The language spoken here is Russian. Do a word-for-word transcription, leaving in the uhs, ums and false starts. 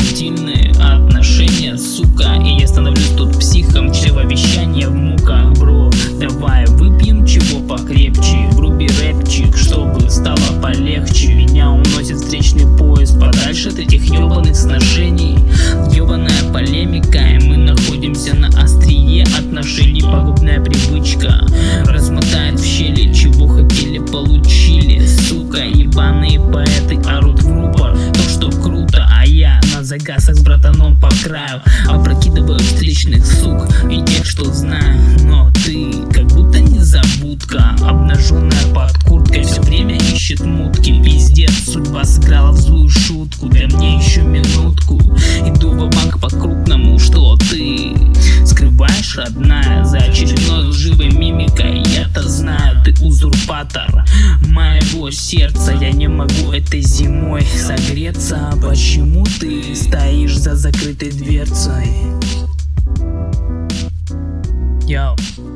интимные отношения, сука. И я становлюсь тут психом, чревовещание в муках, бро. Давай выпьем чего покрепче, вруби рэпчик, чтобы стало полегче. Меня уносит встречный поезд подальше от этих ёбаных сношений. Ёбаная полемика, и мы находимся на острие отношений. Пагубная привычка размотает в щели, чего хотели, получили. Сука, ебаные поэты орут в рупор, то что круто, а я на загасах с братаном по краю опрокидываю встречных сук и тех, что знаю. Но ты как будто незабудка, обнаженная под курткой, все время ищет мутки. Пиздец, судьба сыграла в злую шутку, дай мне еще минутку. Иду в банк по-крупному, что ты скрываешь, родная, за очередной лживой мимикой. Я-то знаю, ты узурпатор моего сердца. Я не могу этой зимой согреться. Почему ты стоишь за закрытой дверцей? Йоу.